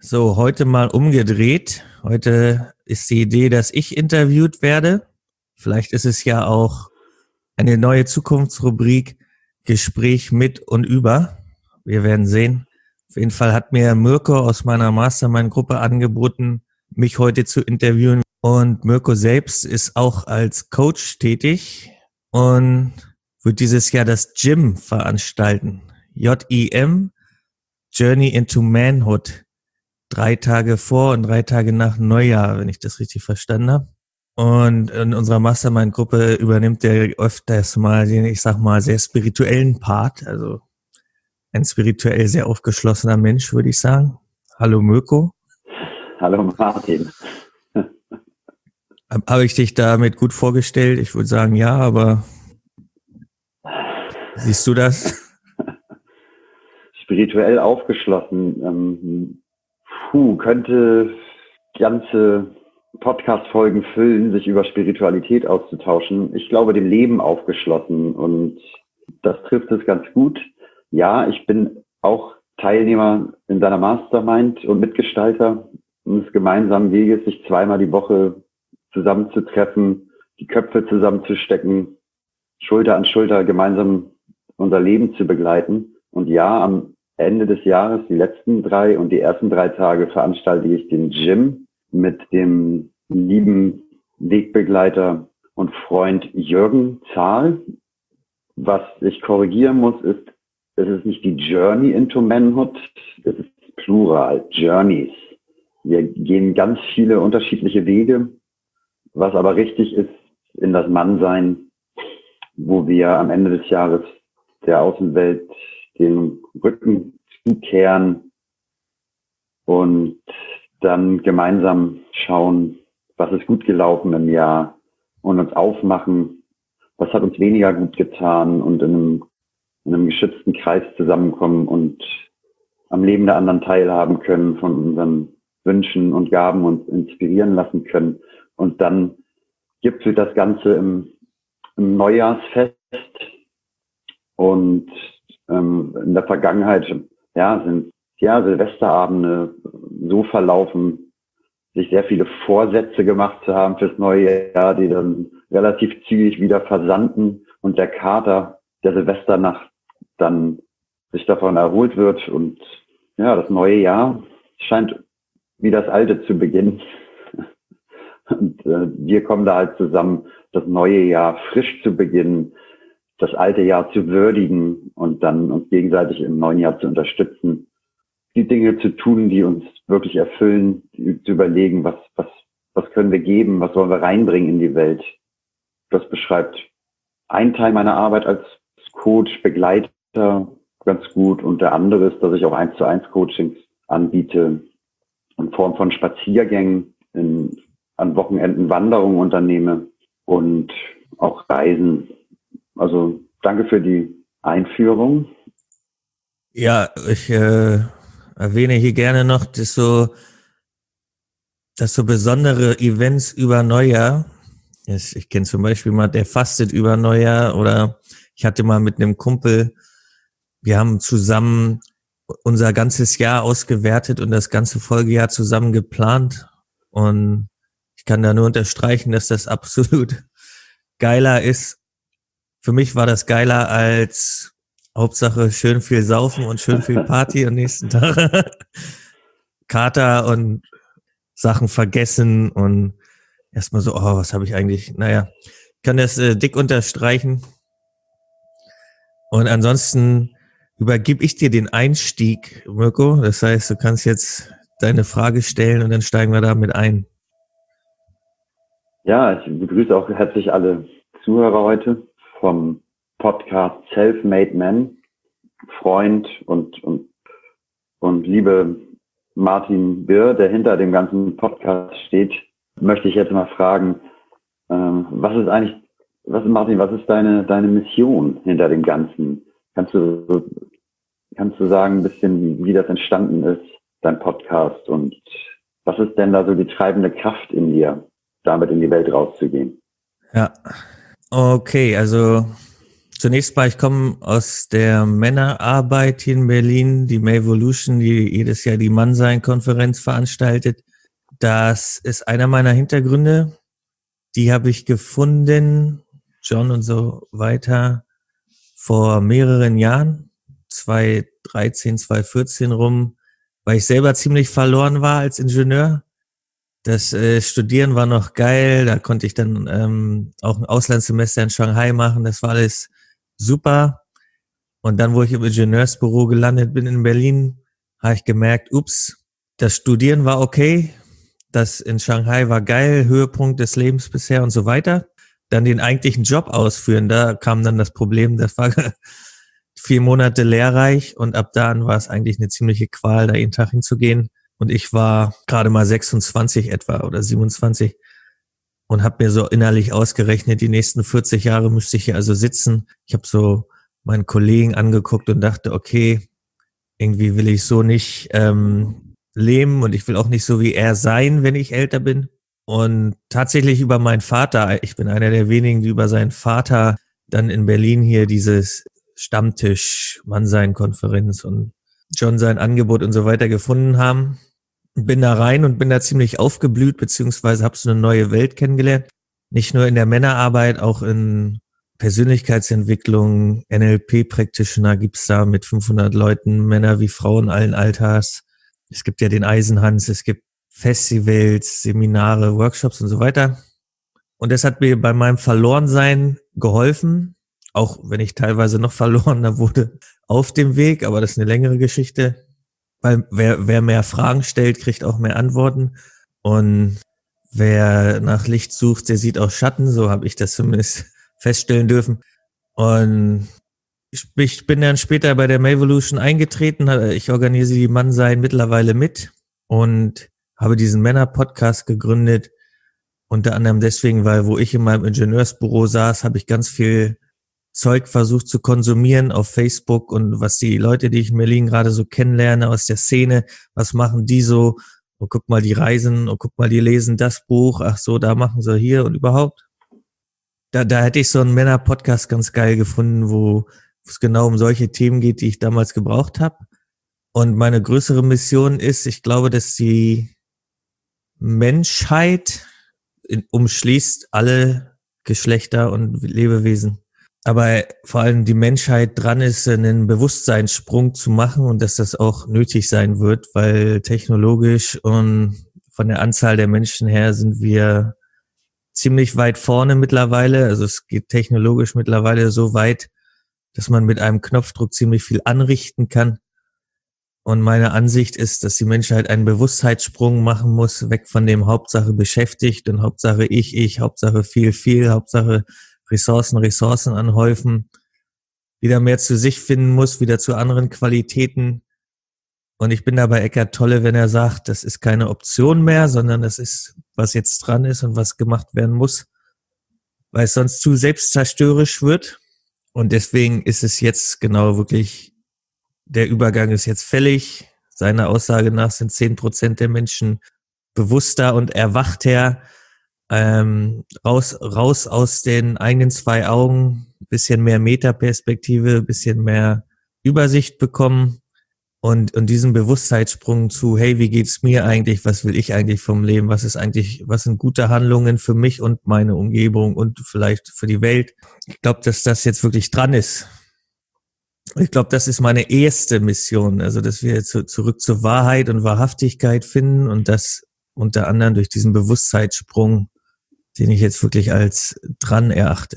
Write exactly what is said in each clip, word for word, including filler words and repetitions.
So, heute mal umgedreht. Heute ist die Idee, dass ich interviewt werde. Vielleicht ist es ja auch eine neue Zukunftsrubrik, Gespräch mit und über. Wir werden sehen. Auf jeden Fall hat mir Mirko aus meiner Mastermind-Gruppe angeboten, mich heute zu interviewen. Und Mirko selbst ist auch als Coach tätig und wird dieses Jahr das Gym veranstalten. J I M, Journey into Manhood. Drei Tage vor und drei Tage nach Neujahr, wenn ich das richtig verstanden habe. Und in unserer Mastermind-Gruppe übernimmt er öfters mal den, ich sag mal, sehr spirituellen Part. Also ein spirituell sehr aufgeschlossener Mensch, würde ich sagen. Hallo Mirko. Hallo Martin. Habe ich dich damit gut vorgestellt? Ich würde sagen, ja, aber siehst du das? Spirituell aufgeschlossen. Ähm, puh, könnte ganze Podcast-Folgen füllen, sich über Spiritualität auszutauschen. Ich glaube, dem Leben aufgeschlossen, und das trifft es ganz gut. Ja, ich bin auch Teilnehmer in deiner Mastermind und Mitgestalter eines gemeinsamen Weges, sich zweimal die Woche zusammenzutreffen, die Köpfe zusammenzustecken, Schulter an Schulter gemeinsam unser Leben zu begleiten. Und ja, am Ende des Jahres, die letzten drei und die ersten drei Tage, veranstalte ich den Gym mit dem lieben Wegbegleiter und Freund Jürgen Zahl. Was ich korrigieren muss, ist, es ist nicht die Journey into Manhood, es ist Plural, Journeys. Wir gehen ganz viele unterschiedliche Wege, was aber richtig ist in das Mannsein, wo wir am Ende des Jahres der Außenwelt den Rücken zukehren und dann gemeinsam schauen, was ist gut gelaufen im Jahr, und uns aufmachen, was hat uns weniger gut getan, und in einem, in einem geschützten Kreis zusammenkommen und am Leben der anderen teilhaben können, von unseren Wünschen und Gaben uns inspirieren lassen können. Und dann gipfelt das Ganze im, im Neujahrsfest. Und ähm, in der Vergangenheit ja, sind ja Silvesterabende so verlaufen, sich sehr viele Vorsätze gemacht zu haben fürs neue Jahr, die dann relativ zügig wieder versanden und der Kater der Silvesternacht dann sich davon erholt wird. Und ja, das neue Jahr scheint wie das alte zu beginnen. Und äh, wir kommen da halt zusammen, das neue Jahr frisch zu beginnen, das alte Jahr zu würdigen und dann uns gegenseitig im neuen Jahr zu unterstützen, die Dinge zu tun, die uns wirklich erfüllen, zu überlegen, was, was, was können wir geben, was wollen wir reinbringen in die Welt. Das beschreibt ein Teil meiner Arbeit als Coach, Begleiter ganz gut, und der andere ist, dass ich auch eins zu eins Coachings anbiete in Form von Spaziergängen, in, an Wochenenden Wanderungen unternehme und auch Reisen. Also danke für die Einführung. Ja, ich äh, erwähne hier gerne noch, dass so, dass so besondere Events über Neujahr, ich kenne zum Beispiel mal, der fastet über Neujahr, oder ich hatte mal mit einem Kumpel, wir haben zusammen unser ganzes Jahr ausgewertet und das ganze Folgejahr zusammen geplant, und ich kann da nur unterstreichen, dass das absolut geiler ist. Für mich war das geiler als Hauptsache schön viel saufen und schön viel Party am nächsten Tag. Kater und Sachen vergessen und erstmal so, oh, was habe ich eigentlich? Naja, ich kann das äh, dick unterstreichen. Und ansonsten übergebe ich dir den Einstieg, Mirko. Das heißt, du kannst jetzt deine Frage stellen und dann steigen wir damit ein. Ja, ich begrüße auch herzlich alle Zuhörer heute vom Podcast Self-Made Man. Freund und, und, und liebe Martin Birr, der hinter dem ganzen Podcast steht, möchte ich jetzt mal fragen, äh, was ist eigentlich, was Martin, was ist deine, deine Mission hinter dem Ganzen? Kannst du, kannst du sagen ein bisschen, wie, wie das entstanden ist, dein Podcast, und was ist denn da so die treibende Kraft in dir, damit in die Welt rauszugehen? Ja, okay, also Zunächst mal, ich komme aus der Männerarbeit hier in Berlin, die Mayvolution, die jedes Jahr die Mannsein-Konferenz veranstaltet. Das ist einer meiner Hintergründe. Die habe ich gefunden, John und so weiter, vor mehreren Jahren, zwanzig dreizehn, zwanzig vierzehn rum, weil ich selber ziemlich verloren war als Ingenieur. Das äh, Studieren war noch geil, da konnte ich dann ähm, auch ein Auslandssemester in Shanghai machen, das war alles super. Und dann, wo ich im Ingenieursbüro gelandet bin in Berlin, habe ich gemerkt, ups, das Studieren war okay, das in Shanghai war geil, Höhepunkt des Lebens bisher und so weiter. Dann den eigentlichen Job ausführen, da kam dann das Problem, das war vier Monate lehrreich und ab da an war es eigentlich eine ziemliche Qual, da jeden Tag hinzugehen. Und ich war gerade mal sechsundzwanzig etwa oder siebenundzwanzig und habe mir so innerlich ausgerechnet, die nächsten vierzig Jahre müsste ich hier also sitzen. Ich habe so meinen Kollegen angeguckt und dachte, okay, irgendwie will ich so nicht ähm, leben und ich will auch nicht so wie er sein, wenn ich älter bin. Und tatsächlich über meinen Vater, ich bin einer der wenigen, die über seinen Vater dann in Berlin hier dieses Stammtisch, Mannsein-Konferenz und John sein Angebot und so weiter gefunden haben. Bin da rein und bin da ziemlich aufgeblüht, beziehungsweise habe so eine neue Welt kennengelernt. Nicht nur in der Männerarbeit, auch in Persönlichkeitsentwicklung, N L P-Practitioner gibt's da mit fünfhundert Leuten, Männer wie Frauen allen Alters. Es gibt ja den Eisenhans, es gibt Festivals, Seminare, Workshops und so weiter. Und das hat mir bei meinem Verlorensein geholfen, auch wenn ich teilweise noch verlorener wurde auf dem Weg, aber das ist eine längere Geschichte. Weil wer, wer mehr Fragen stellt, kriegt auch mehr Antworten. Und wer nach Licht sucht, der sieht auch Schatten. So habe ich das zumindest feststellen dürfen. Und ich, ich bin dann später bei der Mayvolution eingetreten. Ich organisiere die Mannsein mittlerweile mit und habe diesen Männer-Podcast gegründet. Unter anderem deswegen, weil wo ich in meinem Ingenieursbüro saß, habe ich ganz viel Zeug versucht zu konsumieren auf Facebook und was die Leute, die ich in Berlin gerade so kennenlerne aus der Szene, was machen die so? Oh, guck mal, die reisen, oh, guck mal, die lesen das Buch, ach so, da machen sie hier und überhaupt. Da, da hätte ich so einen Männer-Podcast ganz geil gefunden, wo es genau um solche Themen geht, die ich damals gebraucht habe. Und meine größere Mission ist, ich glaube, dass die Menschheit in, umschließt alle Geschlechter und Lebewesen. Aber vor allem die Menschheit dran ist, einen Bewusstseinssprung zu machen und dass das auch nötig sein wird, weil technologisch und von der Anzahl der Menschen her sind wir ziemlich weit vorne mittlerweile. Also es geht technologisch mittlerweile so weit, dass man mit einem Knopfdruck ziemlich viel anrichten kann. Und meine Ansicht ist, dass die Menschheit einen Bewusstheitssprung machen muss, weg von dem Hauptsache beschäftigt und Hauptsache ich, ich, Hauptsache viel, viel, Hauptsache Ressourcen, Ressourcen anhäufen, wieder mehr zu sich finden muss, wieder zu anderen Qualitäten. Und ich bin da bei Eckhart Tolle, wenn er sagt, das ist keine Option mehr, sondern das ist, was jetzt dran ist und was gemacht werden muss, weil es sonst zu selbstzerstörerisch wird. Und deswegen ist es jetzt genau wirklich, der Übergang ist jetzt fällig. Seiner Aussage nach sind zehn Prozent der Menschen bewusster und erwachter, ähm, raus, raus aus den eigenen zwei Augen, bisschen mehr Metaperspektive, bisschen mehr Übersicht bekommen und, und diesen Bewusstheitssprung zu, hey, wie geht's mir eigentlich? Was will ich eigentlich vom Leben? Was ist eigentlich, was sind gute Handlungen für mich und meine Umgebung und vielleicht für die Welt? Ich glaube, dass das jetzt wirklich dran ist. Ich glaube, das ist meine erste Mission, also dass wir zu, zurück zur Wahrheit und Wahrhaftigkeit finden und das unter anderem durch diesen Bewusstheitssprung, den ich jetzt wirklich als dran erachte.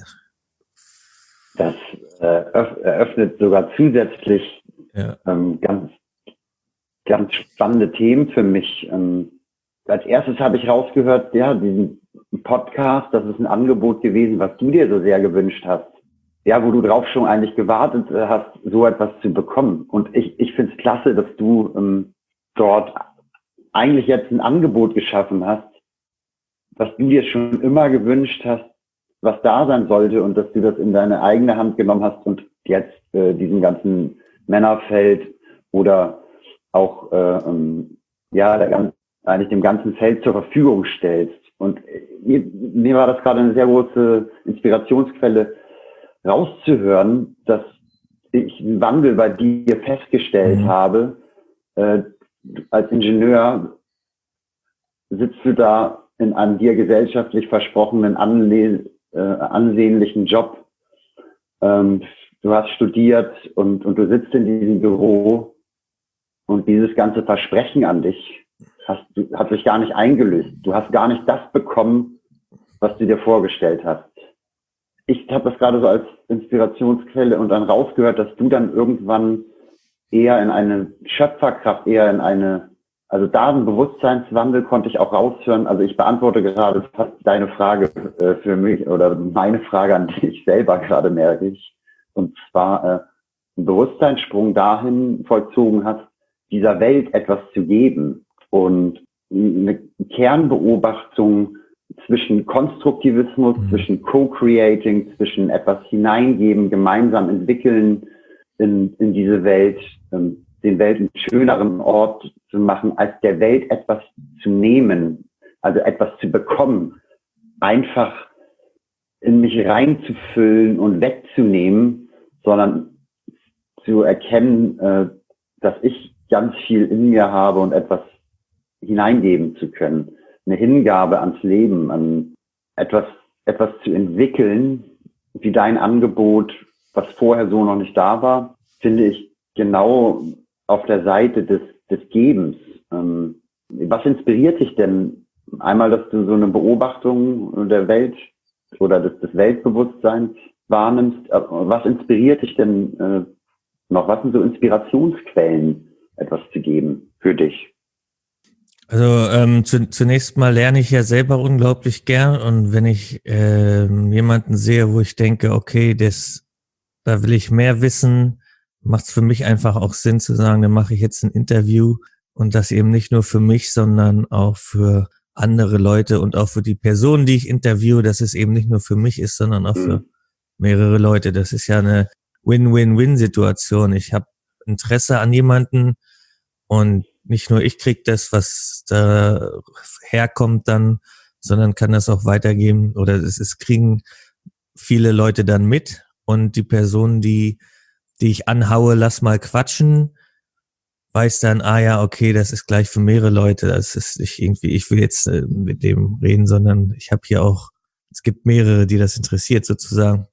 Das äh, eröffnet sogar zusätzlich ja. ähm, ganz, ganz spannende Themen für mich. Ähm, als erstes habe ich rausgehört, ja, diesen Podcast, das ist ein Angebot gewesen, was du dir so sehr gewünscht hast. Ja, wo du drauf schon eigentlich gewartet hast, so etwas zu bekommen. Und ich, ich finde es klasse, dass du ähm, dort eigentlich jetzt ein Angebot geschaffen hast, was du dir schon immer gewünscht hast, was da sein sollte und dass du das in deine eigene Hand genommen hast und jetzt äh, diesem ganzen Männerfeld oder auch äh, ähm, ja der, eigentlich dem ganzen Feld zur Verfügung stellst. Und mir, mir war das gerade eine sehr große Inspirationsquelle, rauszuhören, dass ich einen Wandel bei dir festgestellt mhm. habe. Äh, als Ingenieur sitzt du da in einem dir gesellschaftlich versprochenen anle- äh, ansehnlichen Job. Ähm, du hast studiert und, und du sitzt in diesem Büro und dieses ganze Versprechen an dich hast, hat sich gar nicht eingelöst. Du hast gar nicht das bekommen, was du dir vorgestellt hast. Ich habe das gerade so als Inspirationsquelle und dann rausgehört, dass du dann irgendwann eher in eine Schöpferkraft, eher in eine, also da einen Bewusstseinswandel konnte ich auch raushören. Also ich beantworte gerade fast deine Frage äh, für mich oder meine Frage an dich selber gerade, merke ich. Und zwar äh, einen Bewusstseinssprung dahin vollzogen hast, dieser Welt etwas zu geben und eine Kernbeobachtung zwischen Konstruktivismus, mhm. zwischen Co-Creating, zwischen etwas hineingeben, gemeinsam entwickeln in, in diese Welt, ähm, den Welt einen schöneren Ort zu machen, als der Welt etwas zu nehmen, also etwas zu bekommen, einfach in mich reinzufüllen und wegzunehmen, sondern zu erkennen, äh, dass ich ganz viel in mir habe und etwas hineingeben zu können. Eine Hingabe ans Leben, an etwas, etwas zu entwickeln, wie dein Angebot, was vorher so noch nicht da war, finde ich genau auf der Seite des, des Gebens. Ähm, was inspiriert dich denn? Einmal, dass du so eine Beobachtung der Welt oder des, des Weltbewusstseins wahrnimmst. Was inspiriert dich denn äh, noch? Was sind so Inspirationsquellen, etwas zu geben für dich? Also ähm, zu, zunächst mal lerne ich ja selber unglaublich gern und wenn ich ähm, jemanden sehe, wo ich denke, okay, das, da will ich mehr wissen, macht es für mich einfach auch Sinn zu sagen, dann mache ich jetzt ein Interview und das eben nicht nur für mich, sondern auch für andere Leute und auch für die Personen, die ich interviewe, dass es eben nicht nur für mich ist, sondern auch für mehrere Leute. Das ist ja eine Win-Win-Win-Situation. Ich habe Interesse an jemanden und nicht nur ich krieg das, was da herkommt dann, sondern kann das auch weitergeben oder es ist, kriegen viele Leute dann mit und die Person, die, die ich anhaue, lass mal quatschen, weiß dann, ah ja, okay, das ist gleich für mehrere Leute, das ist nicht irgendwie, ich will jetzt äh, mit dem reden, sondern ich habe hier auch, es gibt mehrere, die das interessiert sozusagen.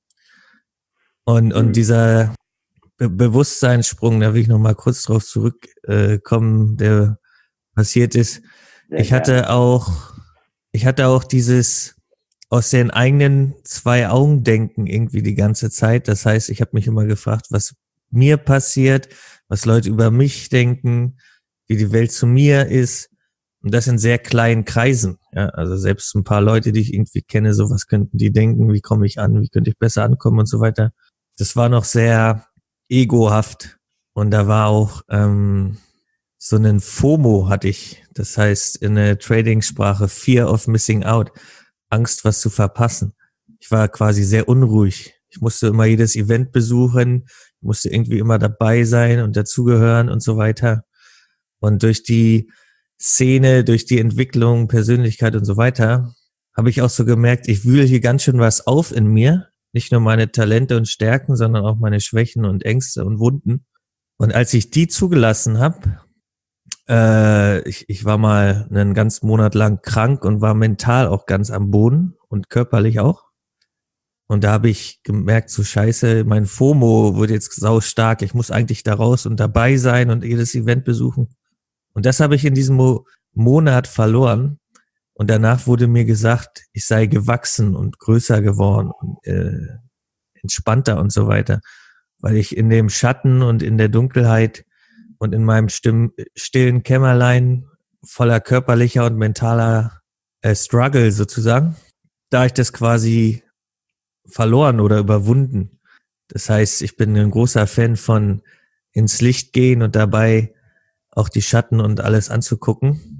Und, und dieser Be- Bewusstseinssprung, da will ich noch mal kurz drauf zurückkommen, äh, der passiert ist. Sehr ich hatte gerne. auch, ich hatte auch dieses aus den eigenen zwei Augen denken irgendwie die ganze Zeit. Das heißt, ich habe mich immer gefragt, was mir passiert, was Leute über mich denken, wie die Welt zu mir ist. Und das in sehr kleinen Kreisen. Ja, also selbst ein paar Leute, die ich irgendwie kenne, so was könnten die denken, wie komme ich an, wie könnte ich besser ankommen und so weiter. Das war noch sehr egohaft und da war auch ähm, so einen FOMO hatte ich, das heißt in der Trading-Sprache Fear of Missing Out, Angst, was zu verpassen. Ich war quasi sehr unruhig. Ich musste immer jedes Event besuchen, musste irgendwie immer dabei sein und dazugehören und so weiter. Und durch die Szene, durch die Entwicklung, Persönlichkeit und so weiter, habe ich auch so gemerkt, ich wühle hier ganz schön was auf in mir. Nicht nur meine Talente und Stärken, sondern auch meine Schwächen und Ängste und Wunden. Und als ich die zugelassen habe, äh, ich, ich war mal einen ganzen Monat lang krank und war mental auch ganz am Boden und körperlich auch. Und da habe ich gemerkt, so scheiße, mein FOMO wird jetzt sau stark. Ich muss eigentlich da raus und dabei sein und jedes Event besuchen. Und das habe ich in diesem Mo- Monat verloren. Und danach wurde mir gesagt, ich sei gewachsen und größer geworden und äh, entspannter und so weiter, weil ich in dem Schatten und in der Dunkelheit und in meinem stimm- stillen Kämmerlein voller körperlicher und mentaler äh, Struggle sozusagen, da ich das quasi verloren oder überwunden. Das heißt, ich bin ein großer Fan von ins Licht gehen und dabei auch die Schatten und alles anzugucken.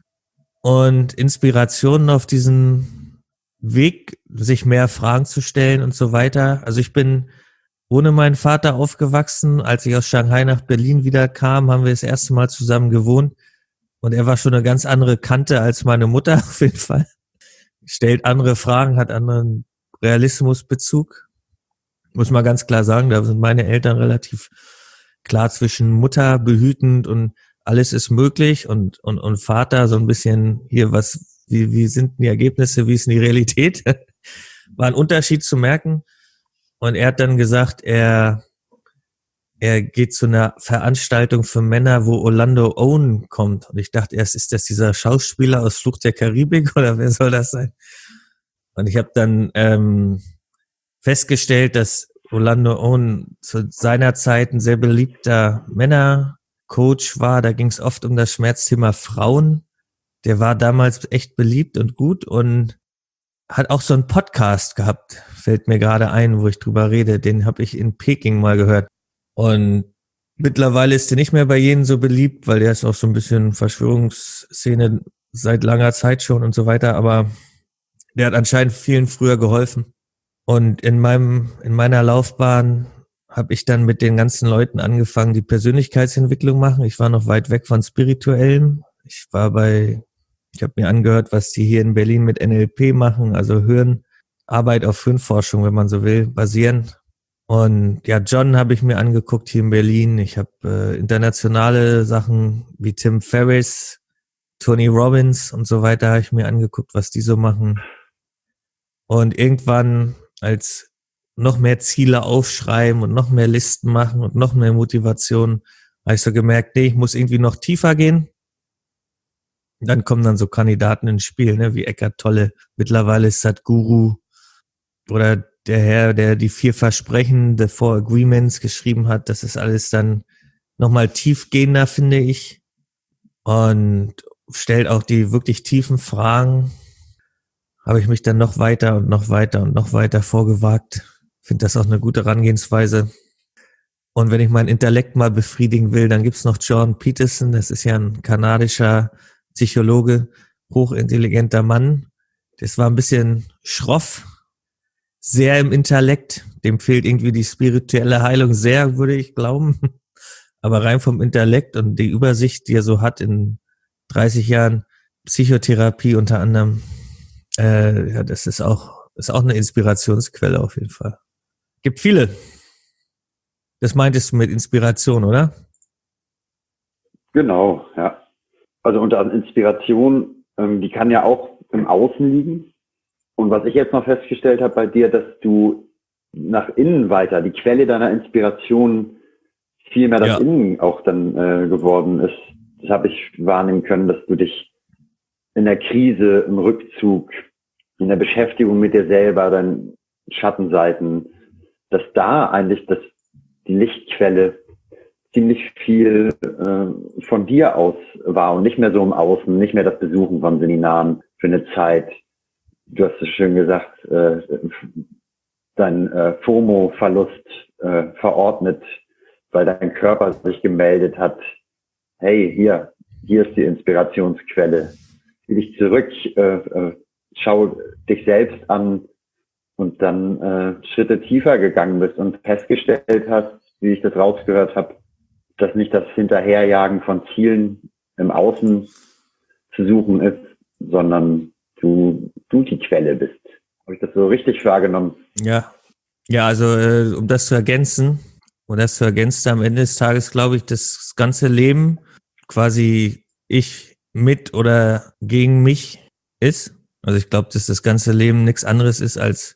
Und Inspirationen auf diesem Weg, sich mehr Fragen zu stellen und so weiter. Also ich bin ohne meinen Vater aufgewachsen. Als ich aus Shanghai nach Berlin wieder kam, haben wir das erste Mal zusammen gewohnt. Und er war schon eine ganz andere Kante als meine Mutter auf jeden Fall. Stellt andere Fragen, hat anderen Realismusbezug. muss man ganz klar sagen, da sind meine Eltern relativ klar zwischen Mutter behütend und alles ist möglich und, und, und Vater so ein bisschen hier, was, wie, wie sind die Ergebnisse, wie ist denn die Realität? War ein Unterschied zu merken. Und er hat dann gesagt, er, er geht zu einer Veranstaltung für Männer, wo Orlando Owen kommt. Und ich dachte erst, ist das dieser Schauspieler aus Fluch der Karibik oder wer soll das sein? Und ich habe dann ähm, festgestellt, dass Orlando Owen zu seiner Zeit ein sehr beliebter Männercoach war. Da ging es oft um das Schmerzthema Frauen. Der war damals echt beliebt und gut und hat auch so einen Podcast gehabt, fällt mir gerade ein, wo ich drüber rede. Den habe ich in Peking mal gehört. Und mittlerweile ist der nicht mehr bei jedem so beliebt, weil der ist auch so ein bisschen Verschwörungsszene seit langer Zeit schon und so weiter. Aber der hat anscheinend vielen früher geholfen. Und in meinem, in meiner Laufbahn habe ich dann mit den ganzen Leuten angefangen, die Persönlichkeitsentwicklung machen. Ich war noch weit weg von Spirituellem. Ich war bei Ich habe mir angehört, was die hier in Berlin mit N L P machen, also Hirn, Arbeit auf Hirnforschung, wenn man so will, basieren. Und ja, John habe ich mir angeguckt hier in Berlin. Ich habe äh, internationale Sachen wie Tim Ferriss, Tony Robbins und so weiter habe ich mir angeguckt, was die so machen. Und irgendwann, als noch mehr Ziele aufschreiben und noch mehr Listen machen und noch mehr Motivation, habe ich so gemerkt, nee, ich muss irgendwie noch tiefer gehen. Dann kommen dann so Kandidaten ins Spiel, ne, wie Eckhart Tolle. Mittlerweile ist Sadhguru oder der Herr, der die vier Versprechen, the Four Agreements geschrieben hat. Das ist alles dann nochmal tiefgehender, finde ich. Und stellt auch die wirklich tiefen Fragen. Habe ich mich dann noch weiter und noch weiter und noch weiter vorgewagt. Finde das auch eine gute Herangehensweise. Und wenn ich meinen Intellekt mal befriedigen will, dann gibt's noch Jordan Peterson. Das ist ja ein kanadischer Psychologe, hochintelligenter Mann. Das war ein bisschen schroff, sehr im Intellekt. Dem fehlt irgendwie die spirituelle Heilung sehr, würde ich glauben. Aber rein vom Intellekt und die Übersicht, die er so hat in dreißig Jahren Psychotherapie unter anderem, äh, ja, das ist auch, ist auch eine Inspirationsquelle auf jeden Fall. Gibt viele. Das meintest du mit Inspiration, oder? Genau, ja. Also unter Inspiration, ähm, die kann ja auch im Außen liegen. Und was ich jetzt noch festgestellt habe bei dir, dass du nach innen weiter, die Quelle deiner Inspiration viel mehr das ja. Innen auch dann äh, geworden ist. Das habe ich wahrnehmen können, dass du dich in der Krise, im Rückzug, in der Beschäftigung mit dir selber, deinen Schattenseiten, dass da eigentlich das, die Lichtquelle ziemlich viel äh, von dir aus war und nicht mehr so im Außen, nicht mehr das Besuchen von Seminaren für eine Zeit. Du hast es schön gesagt, äh, dein äh, FOMO-Verlust äh, verordnet, weil dein Körper sich gemeldet hat, hey, hier, hier ist die Inspirationsquelle. Zieh dich zurück, äh, äh, schau dich selbst an und dann äh, Schritte tiefer gegangen bist und festgestellt hast, wie ich das rausgehört habe, dass nicht das Hinterherjagen von Zielen im Außen zu suchen ist, sondern du, du die Quelle bist. Habe ich das so richtig wahrgenommen? Ja, ja, also äh, um das zu ergänzen, und das zu ergänzen am Ende des Tages, glaube ich, das ganze Leben quasi ich mit oder gegen mich ist. Also ich glaube, dass das ganze Leben nichts anderes ist, als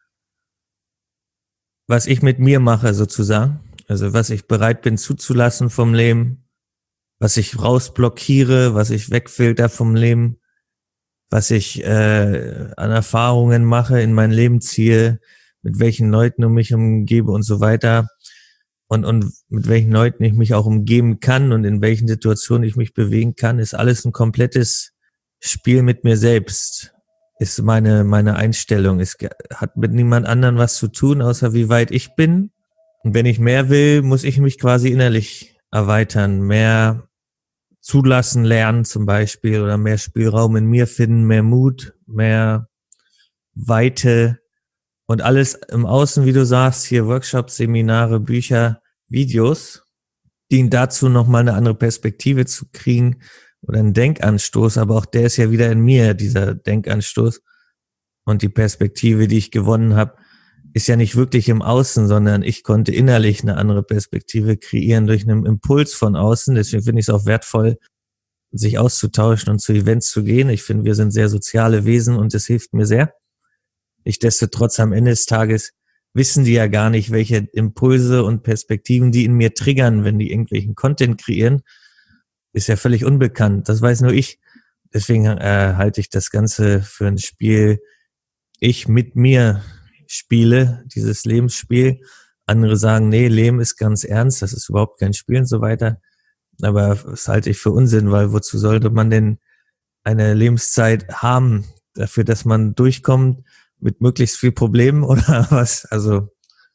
was ich mit mir mache sozusagen. Also was ich bereit bin zuzulassen vom Leben, was ich rausblockiere, was ich wegfilter vom Leben, was ich äh, an Erfahrungen mache, in mein Leben ziehe, mit welchen Leuten um mich umgebe und so weiter. Und, und mit welchen Leuten ich mich auch umgeben kann und in welchen Situationen ich mich bewegen kann, ist alles ein komplettes Spiel mit mir selbst, ist meine meine Einstellung. Es hat mit niemand anderem was zu tun, außer wie weit ich bin. Und wenn ich mehr will, muss ich mich quasi innerlich erweitern, mehr zulassen lernen zum Beispiel oder mehr Spielraum in mir finden, mehr Mut, mehr Weite. Und alles im Außen, wie du sagst, hier Workshops, Seminare, Bücher, Videos, dienen dazu, nochmal eine andere Perspektive zu kriegen oder einen Denkanstoß. Aber auch der ist ja wieder in mir, dieser Denkanstoß. Und die Perspektive, die ich gewonnen habe, ist ja nicht wirklich im Außen, sondern ich konnte innerlich eine andere Perspektive kreieren durch einen Impuls von außen. Deswegen finde ich es auch wertvoll, sich auszutauschen und zu Events zu gehen. Ich finde, wir sind sehr soziale Wesen und das hilft mir sehr. Nichtsdestotrotz am Ende des Tages wissen die ja gar nicht, welche Impulse und Perspektiven die in mir triggern, wenn die irgendwelchen Content kreieren. Ist ja völlig unbekannt. Das weiß nur ich. Deswegen äh, halte ich das Ganze für ein Spiel, ich mit mir spiele, dieses Lebensspiel. Andere sagen, nee, Leben ist ganz ernst, das ist überhaupt kein Spiel und so weiter. Aber das halte ich für Unsinn, weil wozu sollte man denn eine Lebenszeit haben, dafür, dass man durchkommt mit möglichst viel Problemen oder was? Also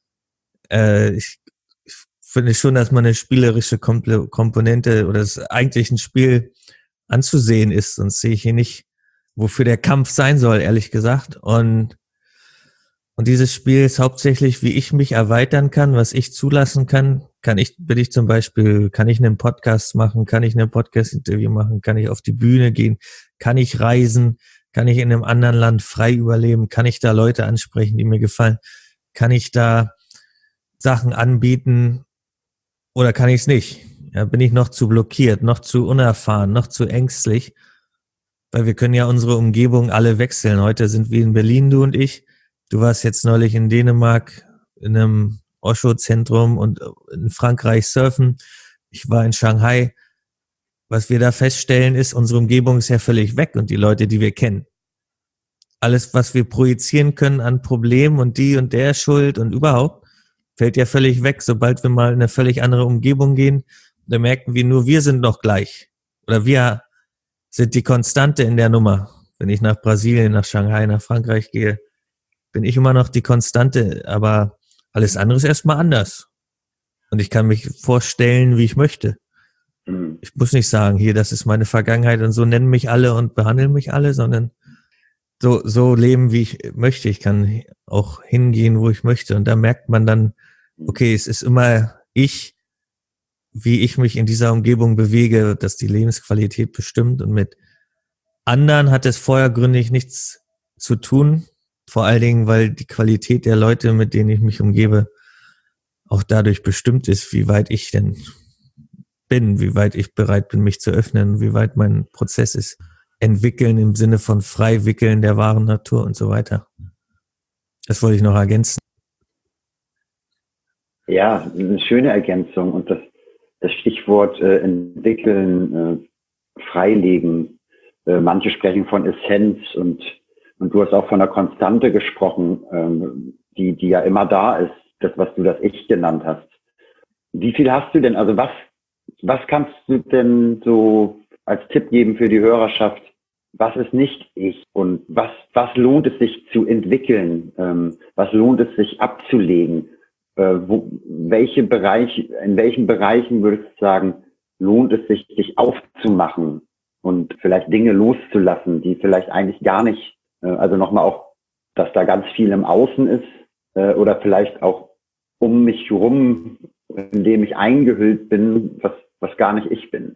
äh, ich, ich finde schon, dass man eine spielerische Komponente oder das eigentlich ein Spiel anzusehen ist, sonst sehe ich hier nicht, wofür der Kampf sein soll, ehrlich gesagt. Und Und dieses Spiel ist hauptsächlich, wie ich mich erweitern kann, was ich zulassen kann. Kann ich, bin ich zum Beispiel, kann ich einen Podcast machen, kann ich ein Podcast-Interview machen, kann ich auf die Bühne gehen, kann ich reisen, kann ich in einem anderen Land frei überleben, kann ich da Leute ansprechen, die mir gefallen, kann ich da Sachen anbieten oder kann ich es nicht? Ja, bin ich noch zu blockiert, noch zu unerfahren, noch zu ängstlich, weil wir können ja unsere Umgebung alle wechseln. Heute sind wir in Berlin, du und ich. Du warst jetzt neulich in Dänemark in einem Osho-Zentrum und in Frankreich surfen. Ich war in Shanghai. Was wir da feststellen ist, unsere Umgebung ist ja völlig weg und die Leute, die wir kennen. Alles, was wir projizieren können an Problemen und die und der Schuld und überhaupt, fällt ja völlig weg, sobald wir mal in eine völlig andere Umgebung gehen. Da merken wir nur, wir sind noch gleich. Oder wir sind die Konstante in der Nummer. Wenn ich nach Brasilien, nach Shanghai, nach Frankreich gehe, bin ich immer noch die Konstante, aber alles andere ist erstmal anders. Und ich kann mich vorstellen, wie ich möchte. Ich muss nicht sagen, hier, das ist meine Vergangenheit und so nennen mich alle und behandeln mich alle, sondern so, so leben, wie ich möchte. Ich kann auch hingehen, wo ich möchte. Und da merkt man dann, okay, es ist immer ich, wie ich mich in dieser Umgebung bewege, dass die Lebensqualität bestimmt. Und mit anderen hat es vordergründig nichts zu tun. Vor allen Dingen, weil die Qualität der Leute, mit denen ich mich umgebe, auch dadurch bestimmt ist, wie weit ich denn bin, wie weit ich bereit bin, mich zu öffnen, wie weit mein Prozess ist. Entwickeln im Sinne von frei wickeln der wahren Natur und so weiter. Das wollte ich noch ergänzen. Ja, eine schöne Ergänzung. Und das, das Stichwort äh, entwickeln, äh, freilegen. Äh, manche sprechen von Essenz und Und du hast auch von einer Konstante gesprochen, ähm, die, die ja immer da ist, das, was du das Ich genannt hast. Wie viel hast du denn, also was, was kannst du denn so als Tipp geben für die Hörerschaft? Was ist nicht ich? Und was, was lohnt es sich zu entwickeln? Ähm, was lohnt es sich abzulegen? Äh, wo, welche Bereiche, in welchen Bereichen würdest du sagen, lohnt es sich, sich aufzumachen und vielleicht Dinge loszulassen, die vielleicht eigentlich gar nicht, also nochmal auch, dass da ganz viel im Außen ist äh, oder vielleicht auch um mich herum, in dem ich eingehüllt bin, was, was gar nicht ich bin.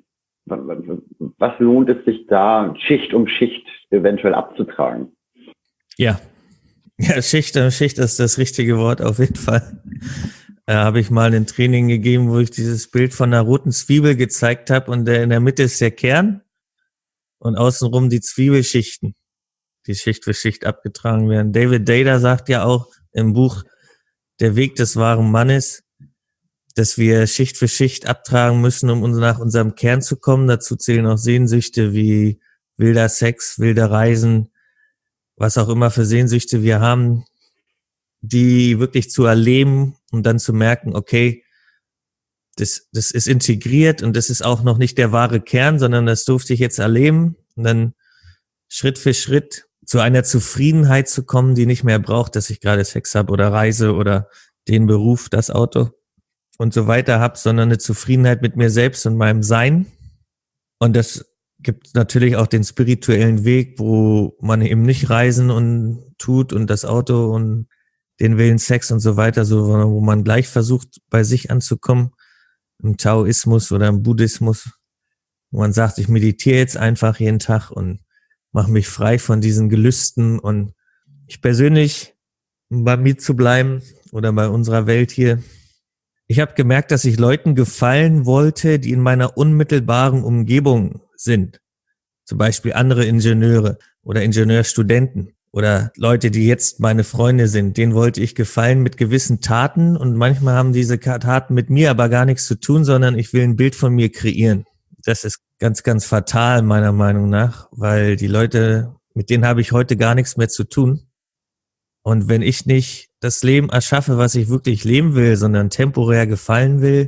Was lohnt es sich da, Schicht um Schicht eventuell abzutragen? Ja, ja, Schicht um Schicht ist das richtige Wort auf jeden Fall. Da habe ich mal ein Training gegeben, wo ich dieses Bild von einer roten Zwiebel gezeigt habe und der in der Mitte ist der Kern und außenrum die Zwiebelschichten, die Schicht für Schicht abgetragen werden. David Data sagt ja auch im Buch Der Weg des wahren Mannes, dass wir Schicht für Schicht abtragen müssen, um uns nach unserem Kern zu kommen. Dazu zählen auch Sehnsüchte wie wilder Sex, wilde Reisen, was auch immer für Sehnsüchte wir haben, die wirklich zu erleben und dann zu merken, okay, das, das ist integriert und das ist auch noch nicht der wahre Kern, sondern das durfte ich jetzt erleben und dann Schritt für Schritt zu einer Zufriedenheit zu kommen, die nicht mehr braucht, dass ich gerade Sex habe oder reise oder den Beruf, das Auto und so weiter habe, sondern eine Zufriedenheit mit mir selbst und meinem Sein. Und das gibt natürlich auch den spirituellen Weg, wo man eben nicht reisen und tut und das Auto und den Willen Sex und so weiter, so wo man gleich versucht, bei sich anzukommen, im Taoismus oder im Buddhismus, wo man sagt, ich meditiere jetzt einfach jeden Tag und mache mich frei von diesen Gelüsten. Und ich persönlich um bei mir zu bleiben oder bei unserer Welt hier. Ich habe gemerkt, dass ich Leuten gefallen wollte, die in meiner unmittelbaren Umgebung sind. Zum Beispiel andere Ingenieure oder Ingenieurstudenten oder Leute, die jetzt meine Freunde sind. Denen wollte ich gefallen mit gewissen Taten und manchmal haben diese Taten mit mir aber gar nichts zu tun, sondern ich will ein Bild von mir kreieren. Das ist ganz, ganz fatal meiner Meinung nach, weil die Leute, mit denen habe ich heute gar nichts mehr zu tun. Und wenn ich nicht das Leben erschaffe, was ich wirklich leben will, sondern temporär gefallen will,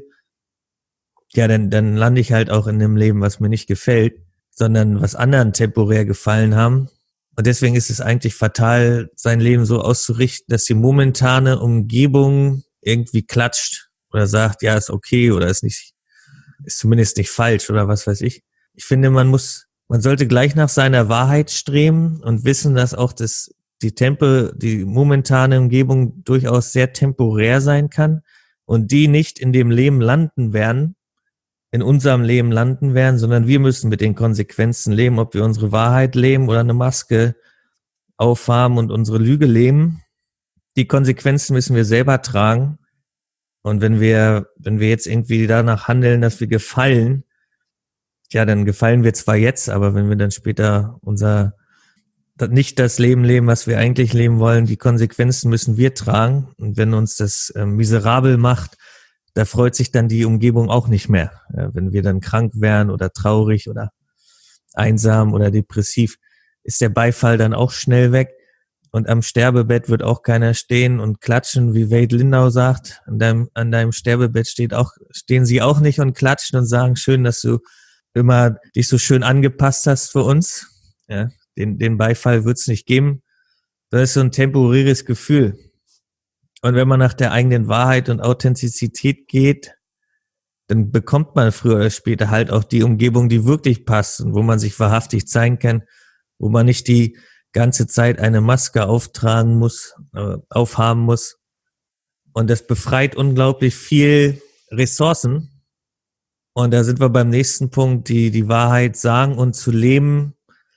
ja, dann, dann lande ich halt auch in einem Leben, was mir nicht gefällt, sondern was anderen temporär gefallen haben. Und deswegen ist es eigentlich fatal, sein Leben so auszurichten, dass die momentane Umgebung irgendwie klatscht oder sagt, ja, ist okay oder ist nicht, ist zumindest nicht falsch oder was weiß ich. Ich finde, man muss, man sollte gleich nach seiner Wahrheit streben und wissen, dass auch das, die Tempo, die momentane Umgebung durchaus sehr temporär sein kann und die nicht in dem Leben landen werden, in unserem Leben landen werden, sondern wir müssen mit den Konsequenzen leben, ob wir unsere Wahrheit leben oder eine Maske aufhaben und unsere Lüge leben. Die Konsequenzen müssen wir selber tragen. Und wenn wir, wenn wir jetzt irgendwie danach handeln, dass wir gefallen, ja, dann gefallen wir zwar jetzt, aber wenn wir dann später unser, nicht das Leben leben, was wir eigentlich leben wollen, die Konsequenzen müssen wir tragen. Und wenn uns das äh, miserabel macht, da freut sich dann die Umgebung auch nicht mehr. Ja, wenn wir dann krank wären oder traurig oder einsam oder depressiv, ist der Beifall dann auch schnell weg. Und am Sterbebett wird auch keiner stehen und klatschen, wie Wade Lindau sagt. An deinem, an deinem Sterbebett steht auch, stehen sie auch nicht und klatschen und sagen, schön, dass du immer dich so schön angepasst hast für uns. Ja, den, den Beifall wird es nicht geben. Das ist so ein temporäres Gefühl. Und wenn man nach der eigenen Wahrheit und Authentizität geht, dann bekommt man früher oder später halt auch die Umgebung, die wirklich passt und wo man sich wahrhaftig zeigen kann, wo man nicht die ganze Zeit eine Maske auftragen muss, äh, aufhaben muss. Und das befreit unglaublich viel Ressourcen. Und da sind wir beim nächsten Punkt, die, die Wahrheit sagen und zu leben,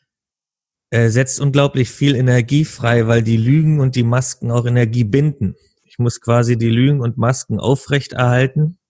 äh, setzt unglaublich viel Energie frei, weil die Lügen und die Masken auch Energie binden. Ich muss quasi die Lügen und Masken aufrechterhalten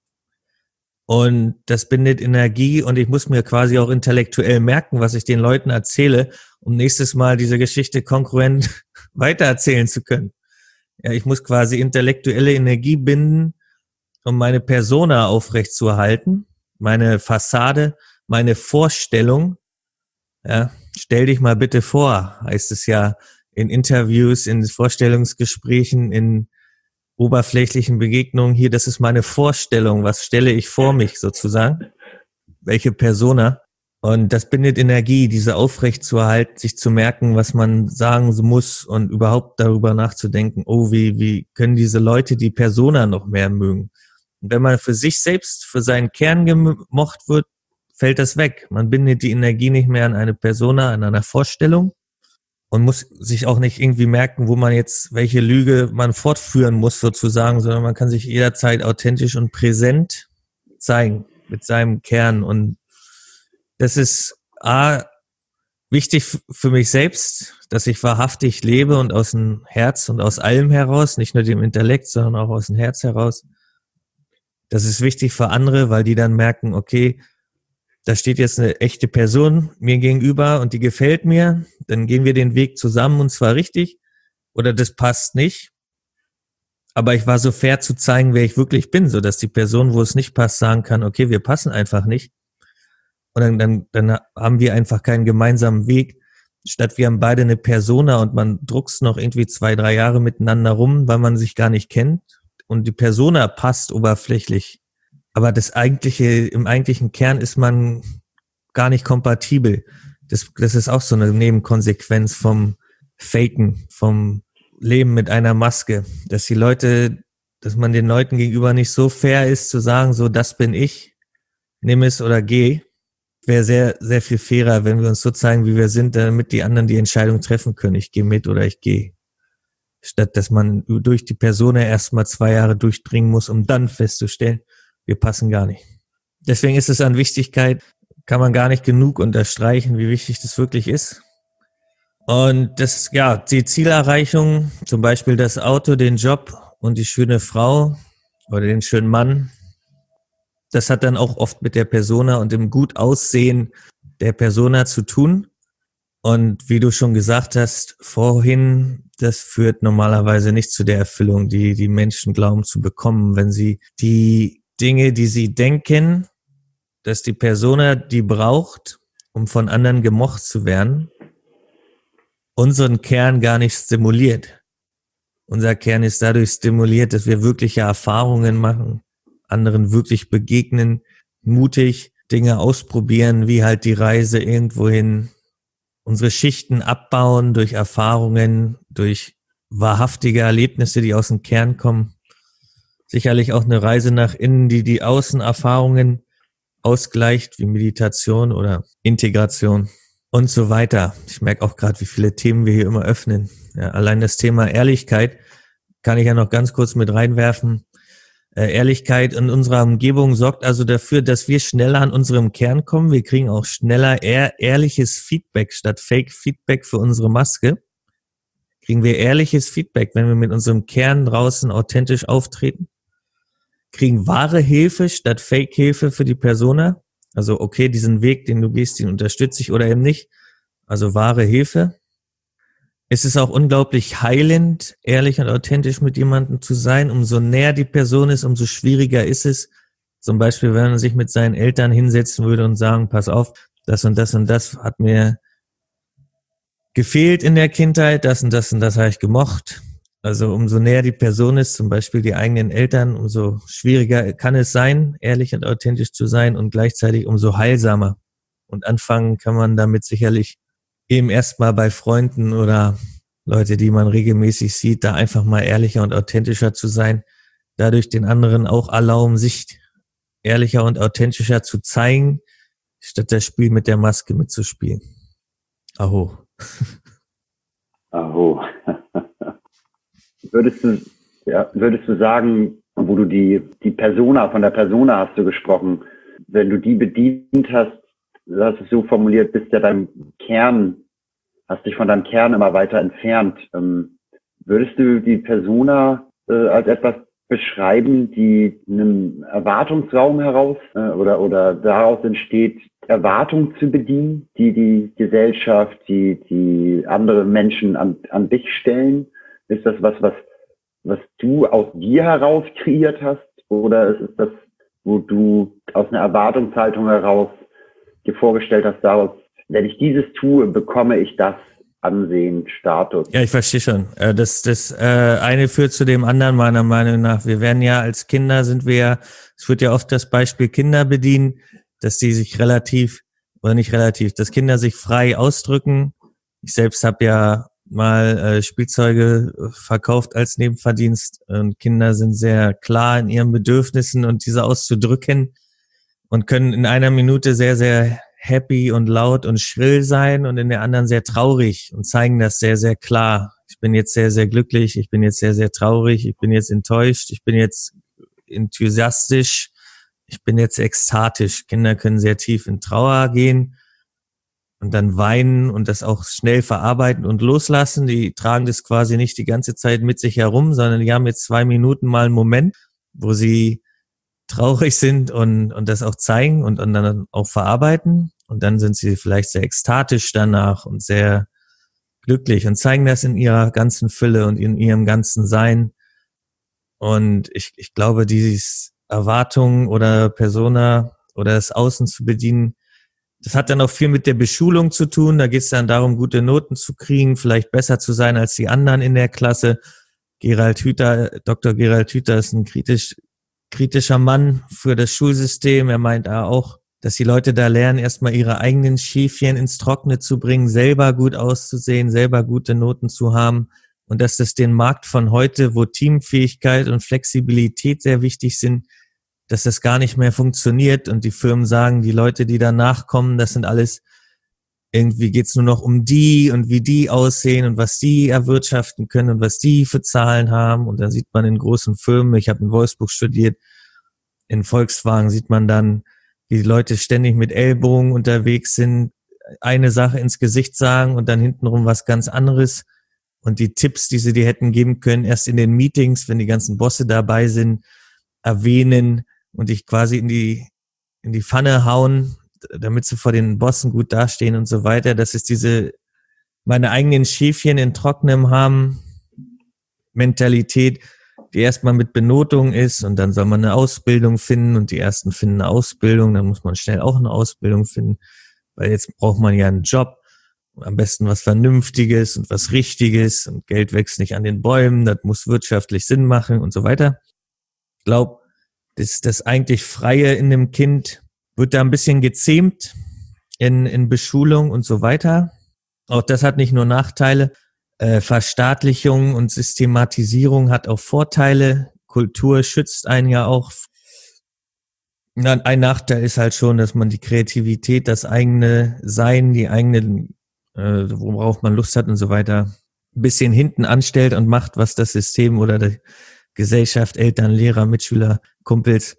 und das bindet Energie und ich muss mir quasi auch intellektuell merken, was ich den Leuten erzähle, um nächstes Mal diese Geschichte kongruent weitererzählen zu können. Ja, ich muss quasi intellektuelle Energie binden, um meine Persona aufrechtzuerhalten, meine Fassade, meine Vorstellung. Ja, stell dich mal bitte vor, heißt es ja in Interviews, in Vorstellungsgesprächen, in oberflächlichen Begegnungen hier, das ist meine Vorstellung, was stelle ich vor mich sozusagen, welche Persona, und das bindet Energie, diese aufrecht zu erhalten, sich zu merken, was man sagen muss und überhaupt darüber nachzudenken, oh, wie, wie können diese Leute die Persona noch mehr mögen. Und wenn man für sich selbst, für seinen Kern gemocht wird, fällt das weg. Man bindet die Energie nicht mehr an eine Persona, an einer Vorstellung. Und muss sich auch nicht irgendwie merken, wo man jetzt, welche Lüge man fortführen muss sozusagen, sondern man kann sich jederzeit authentisch und präsent zeigen mit seinem Kern. Und das ist A, wichtig für mich selbst, dass ich wahrhaftig lebe und aus dem Herz und aus allem heraus, nicht nur dem Intellekt, sondern auch aus dem Herz heraus. Das ist wichtig für andere, weil die dann merken, okay, da steht jetzt eine echte Person mir gegenüber und die gefällt mir, dann gehen wir den Weg zusammen und zwar richtig oder das passt nicht. Aber ich war so fair zu zeigen, wer ich wirklich bin, so dass die Person, wo es nicht passt, sagen kann, okay, wir passen einfach nicht. Und dann, dann, dann haben wir einfach keinen gemeinsamen Weg. Statt wir haben beide eine Persona und man druckst noch irgendwie zwei, drei Jahre miteinander rum, weil man sich gar nicht kennt und die Persona passt oberflächlich. Aber das eigentliche, im eigentlichen Kern ist man gar nicht kompatibel. Das, das ist auch so eine Nebenkonsequenz vom Faken, vom Leben mit einer Maske. Dass die Leute, dass man den Leuten gegenüber nicht so fair ist, zu sagen, so, das bin ich, nimm es oder geh. Wäre sehr, sehr viel fairer, wenn wir uns so zeigen, wie wir sind, damit die anderen die Entscheidung treffen können. Ich gehe mit oder ich gehe. Statt, dass man durch die Persona erstmal zwei Jahre durchdringen muss, um dann festzustellen, wir passen gar nicht. Deswegen ist es an Wichtigkeit, kann man gar nicht genug unterstreichen, wie wichtig das wirklich ist. Und das, ja, die Zielerreichung, zum Beispiel das Auto, den Job und die schöne Frau oder den schönen Mann, das hat dann auch oft mit der Persona und dem Gutaussehen der Persona zu tun. Und wie du schon gesagt hast vorhin, das führt normalerweise nicht zu der Erfüllung, die die Menschen glauben zu bekommen, wenn sie die Dinge, die sie denken, dass die Persona die braucht, um von anderen gemocht zu werden, unseren Kern gar nicht stimuliert. Unser Kern ist dadurch stimuliert, dass wir wirkliche Erfahrungen machen, anderen wirklich begegnen, mutig Dinge ausprobieren, wie halt die Reise irgendwohin, unsere Schichten abbauen durch Erfahrungen, durch wahrhaftige Erlebnisse, die aus dem Kern kommen. Sicherlich auch eine Reise nach innen, die die Außenerfahrungen ausgleicht, wie Meditation oder Integration und so weiter. Ich merke auch gerade, wie viele Themen wir hier immer öffnen. Ja, allein das Thema Ehrlichkeit kann ich ja noch ganz kurz mit reinwerfen. Äh, Ehrlichkeit in unserer Umgebung sorgt also dafür, dass wir schneller an unserem Kern kommen. Wir kriegen auch schneller eher ehrliches Feedback statt Fake-Feedback für unsere Maske. Kriegen wir ehrliches Feedback, wenn wir mit unserem Kern draußen authentisch auftreten. Kriegen wahre Hilfe statt Fake-Hilfe für die Persona. Also okay, diesen Weg, den du gehst, den unterstütze ich oder eben nicht. Also wahre Hilfe. Es ist auch unglaublich heilend, ehrlich und authentisch mit jemandem zu sein. Umso näher die Person ist, umso schwieriger ist es. Zum Beispiel, wenn man sich mit seinen Eltern hinsetzen würde und sagen, pass auf, das und das und das hat mir gefehlt in der Kindheit, das und das und das habe ich gemocht. Also umso näher die Person ist, zum Beispiel die eigenen Eltern, umso schwieriger kann es sein, ehrlich und authentisch zu sein und gleichzeitig umso heilsamer. Und anfangen kann man damit sicherlich eben erstmal bei Freunden oder Leute, die man regelmäßig sieht, da einfach mal ehrlicher und authentischer zu sein, dadurch den anderen auch erlauben, sich ehrlicher und authentischer zu zeigen, statt das Spiel mit der Maske mitzuspielen. Aho. Aho. Würdest du, ja, würdest du sagen, wo du die, die Persona, von der Persona hast du gesprochen, wenn du die bedient hast, du hast es so formuliert, bist ja deinem Kern, hast dich von deinem Kern immer weiter entfernt. Ähm, würdest du die Persona äh, als etwas beschreiben, die einem Erwartungsraum heraus äh, oder, oder daraus entsteht, Erwartungen zu bedienen, die die Gesellschaft, die, die andere Menschen an, an dich stellen? Ist das was, was, was du aus dir heraus kreiert hast? Oder ist es das, wo du aus einer Erwartungshaltung heraus dir vorgestellt hast, daraus, wenn ich dieses tue, bekomme ich das Ansehen, Status? Ja, ich verstehe schon. Das, das äh, eine führt zu dem anderen, meiner Meinung nach. Wir werden ja als Kinder, sind wir ja, es wird ja oft das Beispiel Kinder bedienen, dass die sich relativ, oder nicht relativ, dass Kinder sich frei ausdrücken. Ich selbst habe ja mal äh, Spielzeuge verkauft als Nebenverdienst und Kinder sind sehr klar in ihren Bedürfnissen und diese auszudrücken und können in einer Minute sehr, sehr happy und laut und schrill sein und in der anderen sehr traurig und zeigen das sehr, sehr klar. Ich bin jetzt sehr, sehr glücklich, ich bin jetzt sehr, sehr traurig, ich bin jetzt enttäuscht, ich bin jetzt enthusiastisch, ich bin jetzt ekstatisch. Kinder können sehr tief in Trauer gehen und dann weinen und das auch schnell verarbeiten und loslassen. Die tragen das quasi nicht die ganze Zeit mit sich herum, sondern die haben jetzt zwei Minuten mal einen Moment, wo sie traurig sind und, und das auch zeigen und, und dann auch verarbeiten. Und dann sind sie vielleicht sehr ekstatisch danach und sehr glücklich und zeigen das in ihrer ganzen Fülle und in ihrem ganzen Sein. Und ich, ich glaube, dieses Erwartung oder Persona oder das Außen zu bedienen, das hat dann auch viel mit der Beschulung zu tun. Da geht es dann darum, gute Noten zu kriegen, vielleicht besser zu sein als die anderen in der Klasse. Gerald Hüther, Doktor Gerald Hüther ist ein kritisch, kritischer Mann für das Schulsystem. Er meint auch, dass die Leute da lernen, erstmal ihre eigenen Schäfchen ins Trockene zu bringen, selber gut auszusehen, selber gute Noten zu haben und dass das den Markt von heute, wo Teamfähigkeit und Flexibilität sehr wichtig sind, dass das gar nicht mehr funktioniert und die Firmen sagen, die Leute, die danach kommen, das sind alles, irgendwie geht's nur noch um die und wie die aussehen und was die erwirtschaften können und was die für Zahlen haben. Und dann sieht man in großen Firmen, ich habe in Wolfsburg studiert, in Volkswagen sieht man dann, wie die Leute ständig mit Ellbogen unterwegs sind, eine Sache ins Gesicht sagen und dann hintenrum was ganz anderes. Und die Tipps, die sie dir hätten geben können, erst in den Meetings, wenn die ganzen Bosse dabei sind, erwähnen und dich quasi in die, in die Pfanne hauen, damit sie vor den Bossen gut dastehen und so weiter. Das ist diese, meine eigenen Schäfchen in Trocknem haben, Mentalität, die erstmal mit Benotung ist und dann soll man eine Ausbildung finden und die ersten finden eine Ausbildung, dann muss man schnell auch eine Ausbildung finden, weil jetzt braucht man ja einen Job, am besten was Vernünftiges und was Richtiges und Geld wächst nicht an den Bäumen, das muss wirtschaftlich Sinn machen und so weiter. Ich glaube, das, das eigentlich Freie in dem Kind wird da ein bisschen gezähmt in, in Beschulung und so weiter. Auch das hat nicht nur Nachteile. Äh, Verstaatlichung und Systematisierung hat auch Vorteile. Kultur schützt einen ja auch. Ein Nachteil ist halt schon, dass man die Kreativität, das eigene Sein, die eigene, äh, worauf man Lust hat und so weiter, ein bisschen hinten anstellt und macht, was das System oder die Gesellschaft, Eltern, Lehrer, Mitschüler, Kumpels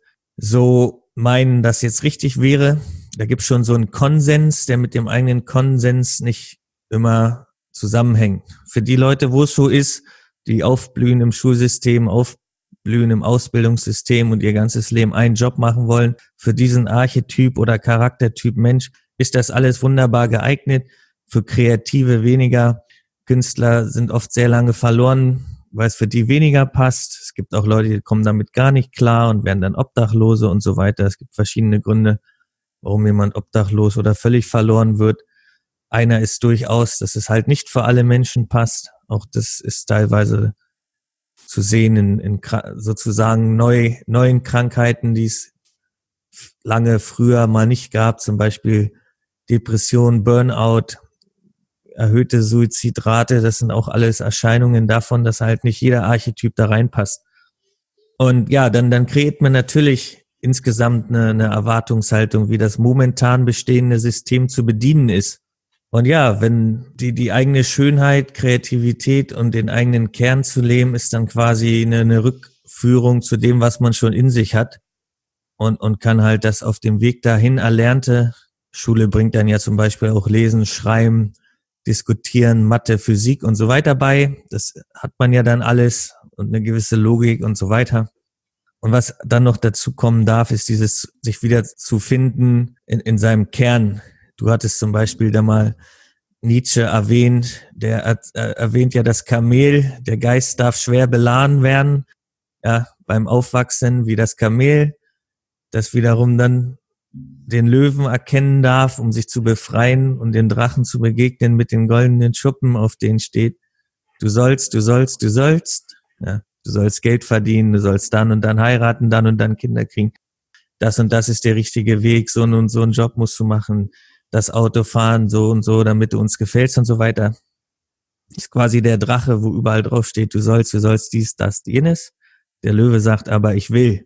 so meinen, dass jetzt richtig wäre. Da gibt es schon so einen Konsens, der mit dem eigenen Konsens nicht immer zusammenhängt. Für die Leute, wo es so ist, die aufblühen im Schulsystem, aufblühen im Ausbildungssystem und ihr ganzes Leben einen Job machen wollen, für diesen Archetyp oder Charaktertyp Mensch ist das alles wunderbar geeignet. Für Kreative weniger. Künstler sind oft sehr lange verloren, weil es für die weniger passt. Es gibt auch Leute, die kommen damit gar nicht klar und werden dann Obdachlose und so weiter. Es gibt verschiedene Gründe, warum jemand obdachlos oder völlig verloren wird. Einer ist durchaus, dass es halt nicht für alle Menschen passt. Auch das ist teilweise zu sehen in, in sozusagen neu, neuen Krankheiten, die es lange früher mal nicht gab. Zum Beispiel Depression, Burnout, erhöhte Suizidrate. Das sind auch alles Erscheinungen davon, dass halt nicht jeder Archetyp da reinpasst. Und ja, dann, dann kreiert man natürlich insgesamt eine, eine Erwartungshaltung, wie das momentan bestehende System zu bedienen ist. Und ja, wenn die, die eigene Schönheit, Kreativität und den eigenen Kern zu leben, ist dann quasi eine, eine Rückführung zu dem, was man schon in sich hat und, und kann halt das auf dem Weg dahin Erlernte. Schule bringt dann ja zum Beispiel auch Lesen, Schreiben, Diskutieren, Mathe, Physik und so weiter bei. Das hat man ja dann alles und eine gewisse Logik und so weiter. Und was dann noch dazu kommen darf, ist dieses sich wieder zu finden in, in seinem Kern. Du hattest zum Beispiel da mal Nietzsche erwähnt, der hat, äh, erwähnt ja das Kamel, der Geist darf schwer beladen werden, ja, beim Aufwachsen wie das Kamel, das wiederum dann den Löwen erkennen darf, um sich zu befreien und den Drachen zu begegnen mit den goldenen Schuppen, auf denen steht, du sollst, du sollst, du sollst, ja, du sollst Geld verdienen, du sollst dann und dann heiraten, dann und dann Kinder kriegen. Das und das ist der richtige Weg, so und so einen Job musst du machen, das Auto fahren, so und so, damit du uns gefällst und so weiter. Ist quasi der Drache, wo überall drauf steht, du sollst, du sollst dies, das, jenes. Der Löwe sagt aber, ich will.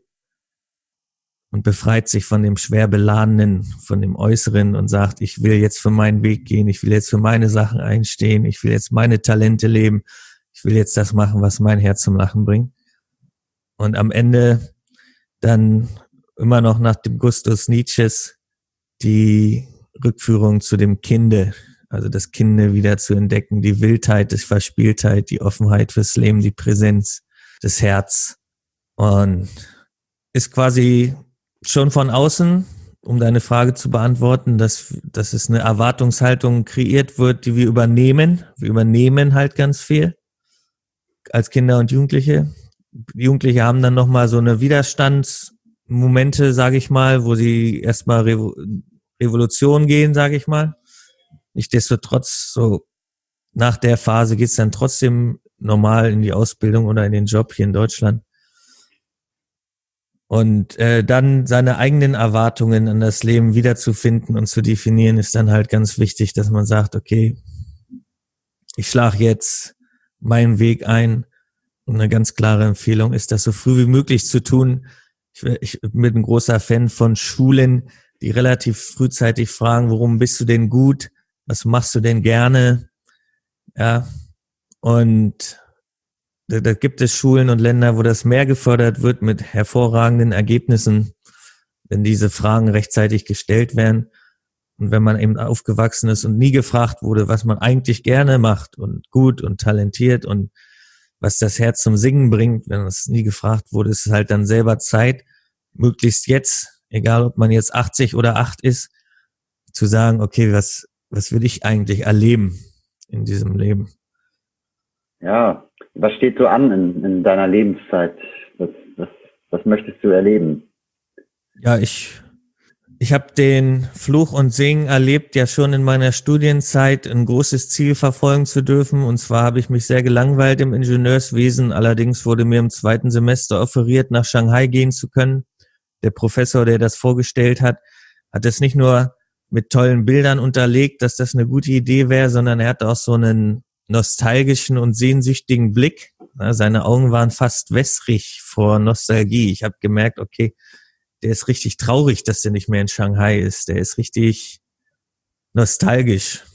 Und befreit sich von dem schwer beladenen, von dem Äußeren und sagt, ich will jetzt für meinen Weg gehen, ich will jetzt für meine Sachen einstehen, ich will jetzt meine Talente leben, ich will jetzt das machen, was mein Herz zum Lachen bringt. Und am Ende dann immer noch nach dem Gustus Nietzsches die Rückführung zu dem Kinde, also das Kinde wieder zu entdecken, die Wildheit, die Verspieltheit, die Offenheit fürs Leben, die Präsenz, das Herz. Und ist quasi schon von außen, um deine Frage zu beantworten, dass, dass es eine Erwartungshaltung kreiert wird, die wir übernehmen. Wir übernehmen halt ganz viel als Kinder und Jugendliche. Jugendliche haben dann nochmal so eine Widerstandsmomente, sage ich mal, wo sie erstmal Revo- Revolution gehen, sage ich mal. Nichtsdestotrotz, so nach der Phase geht's dann trotzdem normal in die Ausbildung oder in den Job hier in Deutschland. Und äh, dann seine eigenen Erwartungen an das Leben wiederzufinden und zu definieren, ist dann halt ganz wichtig, dass man sagt, okay, ich schlage jetzt meinen Weg ein. Und eine ganz klare Empfehlung ist, das so früh wie möglich zu tun. Ich, ich bin ein großer Fan von Schulen, die relativ frühzeitig fragen, worum bist du denn gut? Was machst du denn gerne? Ja, und da, da gibt es Schulen und Länder, wo das mehr gefördert wird mit hervorragenden Ergebnissen, wenn diese Fragen rechtzeitig gestellt werden. Und wenn man eben aufgewachsen ist und nie gefragt wurde, was man eigentlich gerne macht und gut und talentiert und was das Herz zum Singen bringt, wenn es nie gefragt wurde, ist es halt dann selber Zeit, möglichst jetzt, egal ob man jetzt achtzig oder acht ist, zu sagen, okay, was, was will ich eigentlich erleben in diesem Leben? Ja, was steht so an in, in deiner Lebenszeit? Was, was, was möchtest du erleben? Ja, ich, ich habe den Fluch und Segen erlebt, ja schon in meiner Studienzeit ein großes Ziel verfolgen zu dürfen. Und zwar habe ich mich sehr gelangweilt im Ingenieurswesen. Allerdings wurde mir im zweiten Semester offeriert, nach Shanghai gehen zu können. Der Professor, der das vorgestellt hat, hat es nicht nur mit tollen Bildern unterlegt, dass das eine gute Idee wäre, sondern er hatte auch so einen nostalgischen und sehnsüchtigen Blick. Seine Augen waren fast wässrig vor Nostalgie. Ich habe gemerkt, okay, der ist richtig traurig, dass der nicht mehr in Shanghai ist. Der ist richtig nostalgisch.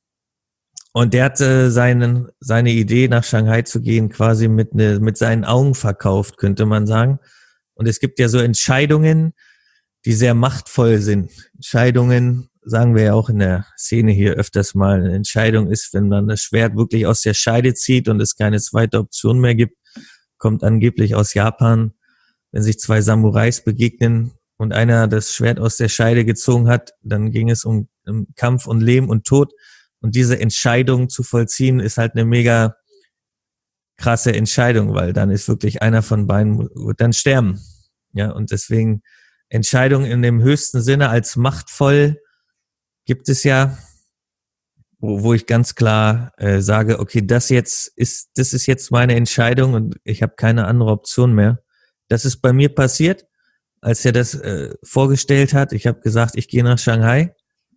Und der hatte seinen, seine Idee, nach Shanghai zu gehen, quasi mit, ne, mit seinen Augen verkauft, könnte man sagen. Und es gibt ja so Entscheidungen, die sehr machtvoll sind. Entscheidungen, sagen wir ja auch in der Szene hier öfters mal, eine Entscheidung ist, wenn man das Schwert wirklich aus der Scheide zieht und es keine zweite Option mehr gibt, kommt angeblich aus Japan, wenn sich zwei Samurais begegnen und einer das Schwert aus der Scheide gezogen hat, dann ging es um, um Kampf und Leben und Tod. Und diese Entscheidung zu vollziehen, ist halt eine mega krasse Entscheidung, weil dann ist wirklich einer von beiden wird dann sterben. Ja, und deswegen Entscheidung in dem höchsten Sinne als machtvoll gibt es ja, wo, wo ich ganz klar äh, sage, okay, das jetzt ist, das ist jetzt meine Entscheidung und ich habe keine andere Option mehr. Das ist bei mir passiert, als er das äh, vorgestellt hat. Ich habe gesagt, ich gehe nach Shanghai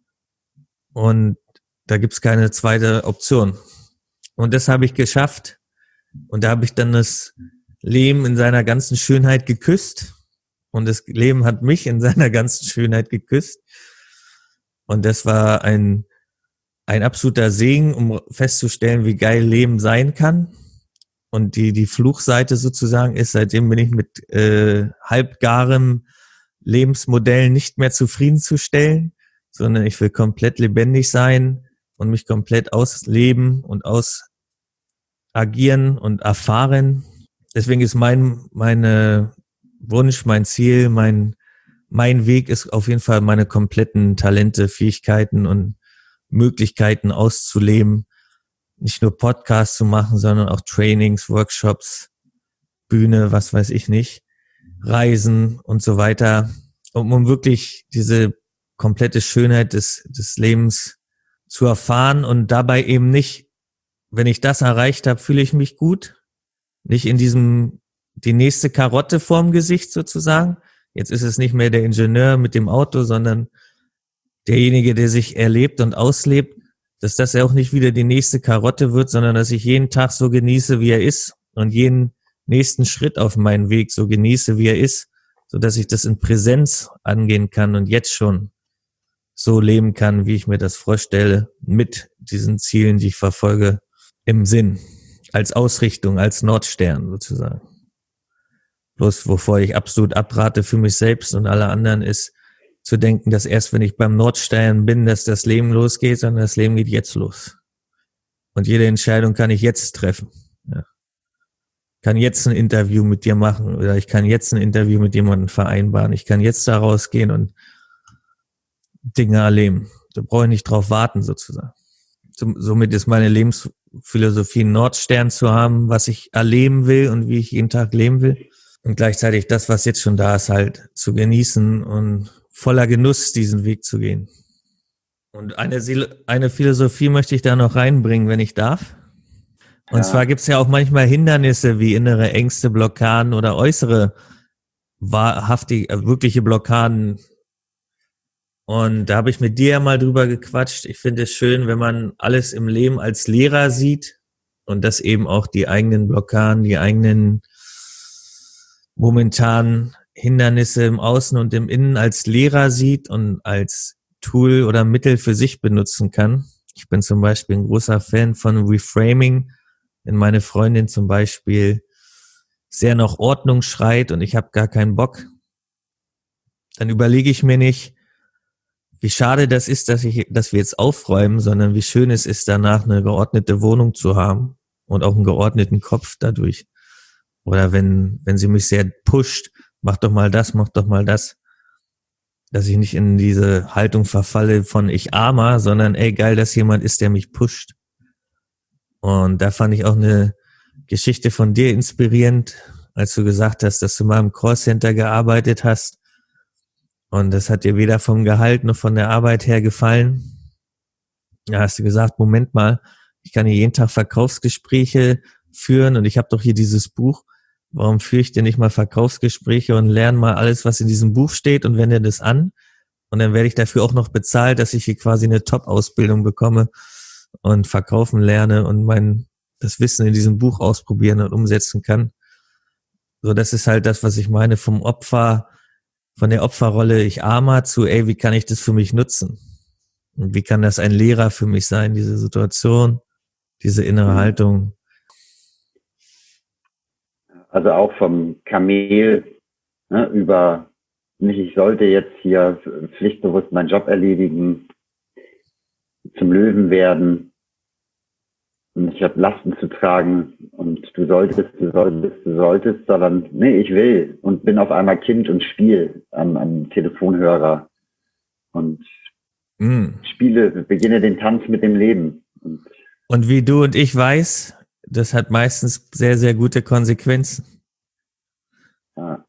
und da gibt's keine zweite Option. Und das habe ich geschafft. Und da habe ich dann das Leben in seiner ganzen Schönheit geküsst. Und das Leben hat mich in seiner ganzen Schönheit geküsst. Und das war ein, ein absoluter Segen, um festzustellen, wie geil Leben sein kann. Und die, die Fluchseite sozusagen ist, seitdem bin ich mit äh, halbgarem Lebensmodell nicht mehr zufriedenzustellen, sondern ich will komplett lebendig sein und mich komplett ausleben und ausagieren und erfahren. Deswegen ist mein meine Wunsch, mein Ziel, mein mein Weg ist auf jeden Fall, meine kompletten Talente, Fähigkeiten und Möglichkeiten auszuleben. Nicht nur Podcasts zu machen, sondern auch Trainings, Workshops, Bühne, was weiß ich nicht, Reisen und so weiter, um, um wirklich diese komplette Schönheit des, des Lebens zu erfahren und dabei eben nicht, wenn ich das erreicht habe, fühle ich mich gut, nicht in diesem, die nächste Karotte vorm Gesicht sozusagen. Jetzt ist es nicht mehr der Ingenieur mit dem Auto, sondern derjenige, der sich erlebt und auslebt, dass das ja auch nicht wieder die nächste Karotte wird, sondern dass ich jeden Tag so genieße, wie er ist und jeden nächsten Schritt auf meinen Weg so genieße, wie er ist, so dass ich das in Präsenz angehen kann und jetzt schon so leben kann, wie ich mir das vorstelle, mit diesen Zielen, die ich verfolge, im Sinn, als Ausrichtung, als Nordstern sozusagen. Bloß wovor ich absolut abrate für mich selbst und alle anderen ist, zu denken, dass erst wenn ich beim Nordstern bin, dass das Leben losgeht, sondern das Leben geht jetzt los. Und jede Entscheidung kann ich jetzt treffen. Ja. Kann jetzt ein Interview mit dir machen oder ich kann jetzt ein Interview mit jemandem vereinbaren. Ich kann jetzt da rausgehen und Dinge erleben. Da brauche ich nicht drauf warten sozusagen. Somit ist meine Lebensphilosophie, einen Nordstern zu haben, was ich erleben will und wie ich jeden Tag leben will. Und gleichzeitig das, was jetzt schon da ist, halt zu genießen und voller Genuss diesen Weg zu gehen. Und eine, eine Philosophie möchte ich da noch reinbringen, wenn ich darf. Und ja. Zwar gibt es ja auch manchmal Hindernisse wie innere Ängste, Blockaden oder äußere wahrhaftige, wirkliche Blockaden. Und da habe ich mit dir ja mal drüber gequatscht. Ich finde es schön, wenn man alles im Leben als Lehrer sieht und dass eben auch die eigenen Blockaden, die eigenen momentanen Hindernisse im Außen und im Innen als Lehrer sieht und als Tool oder Mittel für sich benutzen kann. Ich bin zum Beispiel ein großer Fan von Reframing, wenn meine Freundin zum Beispiel sehr nach Ordnung schreit und ich habe gar keinen Bock, dann überlege ich mir nicht, wie schade das ist, dass ich, dass wir jetzt aufräumen, sondern wie schön es ist, danach eine geordnete Wohnung zu haben und auch einen geordneten Kopf dadurch. Oder wenn, wenn sie mich sehr pusht, mach doch mal das, mach doch mal das. Dass ich nicht in diese Haltung verfalle von ich armer, sondern ey, geil, dass jemand ist, der mich pusht. Und da fand ich auch eine Geschichte von dir inspirierend, als du gesagt hast, dass du mal im Callcenter gearbeitet hast. Und das hat dir weder vom Gehalt noch von der Arbeit her gefallen. Da hast du gesagt, Moment mal, ich kann hier jeden Tag Verkaufsgespräche führen und ich habe doch hier dieses Buch. Warum führe ich denn nicht mal Verkaufsgespräche und lerne mal alles, was in diesem Buch steht und wende das an? Und dann werde ich dafür auch noch bezahlt, dass ich hier quasi eine Top-Ausbildung bekomme und verkaufen lerne und mein das Wissen in diesem Buch ausprobieren und umsetzen kann. So, das ist halt das, was ich meine, vom Opfer, von der Opferrolle ich armer zu, ey, wie kann ich das für mich nutzen? Und wie kann das ein Lehrer für mich sein, diese Situation, diese innere Haltung? Also auch vom Kamel, ne, über nicht, ich sollte jetzt hier pflichtbewusst meinen Job erledigen, zum Löwen werden und ich habe Lasten zu tragen und du solltest, du solltest, du solltest, sondern nee, ich will und bin auf einmal Kind und spiel am, am Telefonhörer und mm. spiele, beginne den Tanz mit dem Leben. Und, und wie du und ich weiß, das hat meistens sehr, sehr gute Konsequenzen. Ja.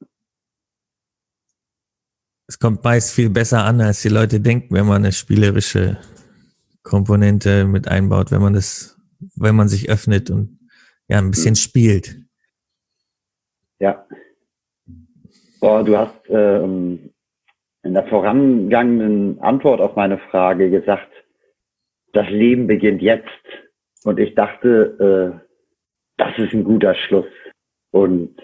Es kommt meist viel besser an, als die Leute denken, wenn man eine spielerische Komponente mit einbaut, wenn man das, wenn man sich öffnet und ja ein bisschen mhm. spielt. Ja. Boah, du hast äh, in der vorangegangenen Antwort auf meine Frage gesagt, das Leben beginnt jetzt. Und ich dachte, äh, das ist ein guter Schluss. Und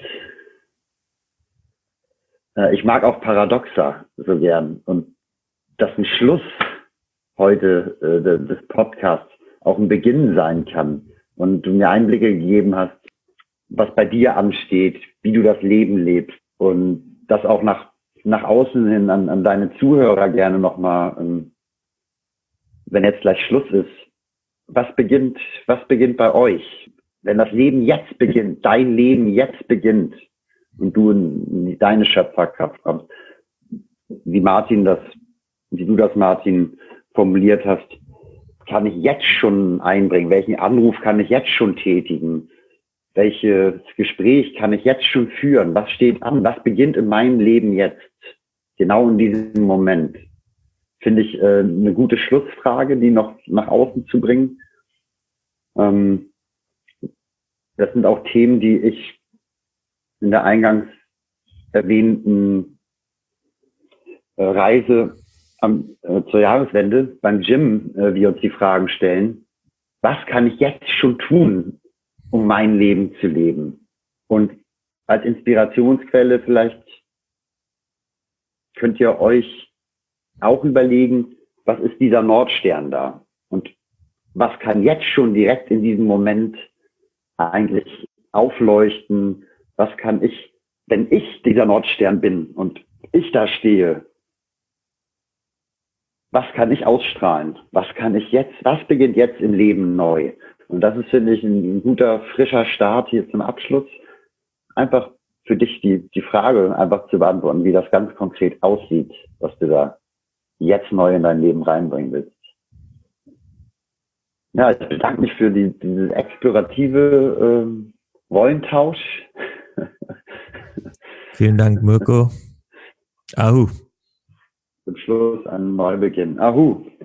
äh, ich mag auch Paradoxa so gern. Und dass ein Schluss heute äh, des Podcasts auch ein Beginn sein kann. Und du mir Einblicke gegeben hast, was bei dir ansteht, wie du das Leben lebst. Und das auch nach, nach außen hin an, an deine Zuhörer gerne nochmal, ähm, wenn jetzt gleich Schluss ist, was beginnt, was beginnt bei euch? Wenn das Leben jetzt beginnt, dein Leben jetzt beginnt und du in deine Schöpferkraft kommst, wie Martin das, wie du das, Martin, formuliert hast, kann ich jetzt schon einbringen? Welchen Anruf kann ich jetzt schon tätigen? Welches Gespräch kann ich jetzt schon führen? Was steht an? Was beginnt in meinem Leben jetzt? Genau in diesem Moment. Finde ich äh, eine gute Schlussfrage, die noch nach außen zu bringen. Ähm, das sind auch Themen, die ich in der eingangs erwähnten äh, Reise am, äh, zur Jahreswende beim Gym, äh, wir uns die Fragen stellen, was kann ich jetzt schon tun, um mein Leben zu leben? Und als Inspirationsquelle vielleicht könnt ihr euch auch überlegen, was ist dieser Nordstern da? Und was kann jetzt schon direkt in diesem Moment eigentlich aufleuchten? Was kann ich, wenn ich dieser Nordstern bin und ich da stehe, was kann ich ausstrahlen? Was kann ich jetzt, was beginnt jetzt im Leben neu? Und das ist, finde ich, ein, ein guter, frischer Start hier zum Abschluss. Einfach für dich die, die Frage einfach zu beantworten, wie das ganz konkret aussieht, was du da jetzt neu in dein Leben reinbringen willst. Ja, ich bedanke mich für die, diese explorative ähm, Rollentausch. Vielen Dank, Mirko. Ahu. Zum Schluss ein Neubeginn. Ahu.